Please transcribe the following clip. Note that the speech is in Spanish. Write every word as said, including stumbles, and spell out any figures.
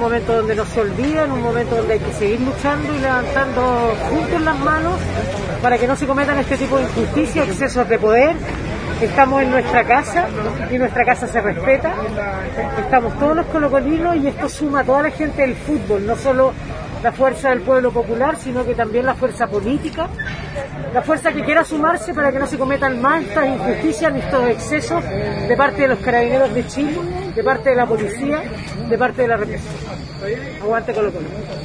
momento donde no se olvida, en un momento donde hay que seguir luchando y levantando juntos las manos para que no se cometan este tipo de injusticias, excesos de poder. Estamos en nuestra casa y nuestra casa se respeta. Estamos todos los colocolinos y esto suma a toda la gente del fútbol, no solo la fuerza del pueblo popular, sino que también la fuerza política, la fuerza que quiera sumarse para que no se cometan más estas injusticias ni estos excesos de parte de los carabineros de Chile, de parte de la policía, de parte de la represión. Aguante Colo Colo.